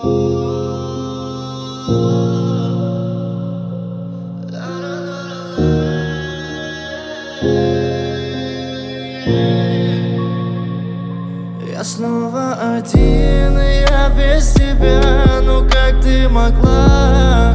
Я снова один, и я без тебя. Ну как ты могла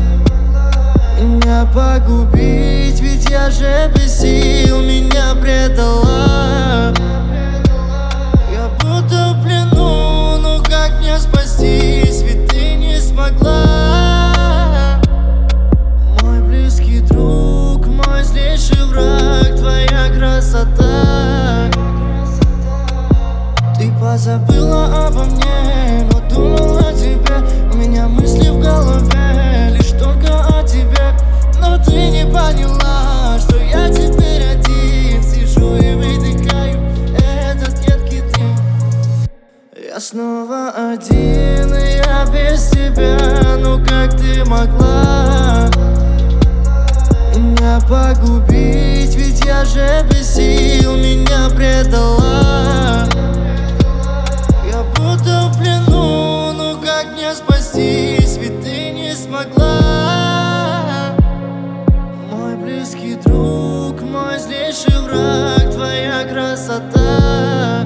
меня погубить? Ведь я же без сил, меня предала. Я будто в плену, ну как мне спастись? Ведь ты не смогла. Мой близкий друг, мой злейший враг, твоя красота. Ты позабыла обо мне, но думала о тебе. У меня мысли в голове, лишь только о тебе. Но ты не поняла, что я теперь один. Сижу и выдыхаю этот едкий дым. Я снова один, и я без тебя. Ну как ты могла меня погубить? Ведь я же без сил, меня предала. Я будто в плену, ну как мне спастись? Ведь ты не смогла. Мой близкий друг, мой злейший враг, твоя красота.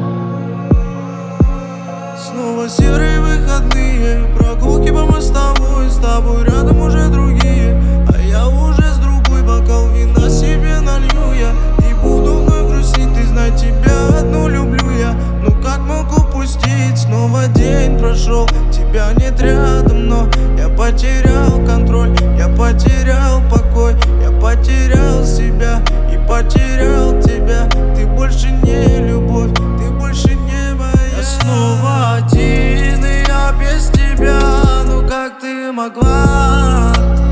Снова серые выходные, прогулки по мостовой. С тобой рядом уже другие, а я уже с другой. Бокал вина себе налью я, и буду вновь грустить. Ты знай, тебя одну люблю я. Ну как мог упустить? Снова день прошел, тебя нет рядом, но я потерял контроль, я потерял покой, я потерял себя и потерял тебя. Ты больше не любовь, ты больше не моя. Я снова один, и я без тебя. Ну как ты могла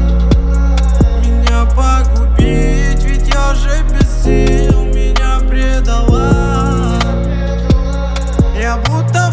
Меня погубить? Ведь я же без сил, меня предала. Я будто